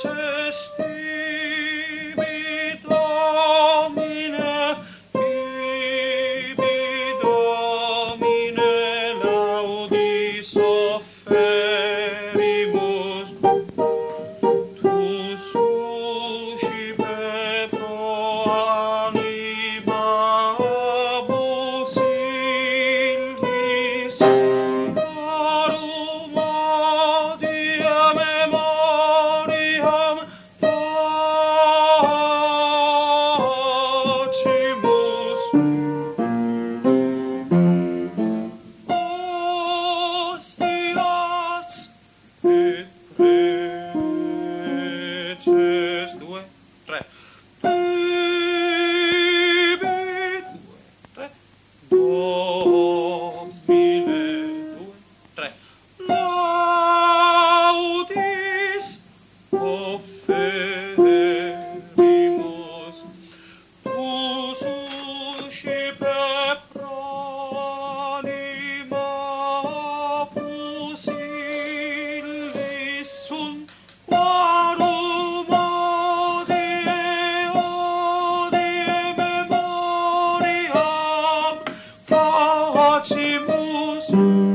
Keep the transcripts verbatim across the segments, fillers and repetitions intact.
cestimit Domine, ibi Domine laudis offerimus. Tu suscipe pro animabus illis, parum odia memoriam facimus. Ostias et preces due, tre. Ibit due, tre. Domine due, tre. Laudis offerimus. Tu suscipe pro animabus illis sunt, quarum odie odie memoriam facimus.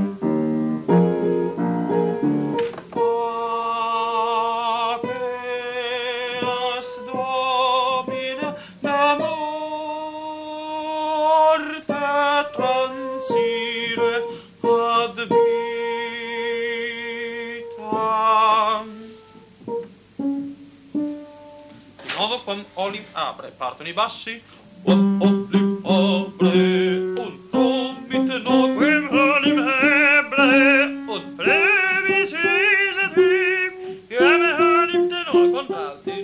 Faceas Domine da morte transire ad vitam. Di nuovo con olim abre, partono i bassi. Con olim abre, un promite noquem olim ebre, un previsis et vim, iam enim tenor contralti.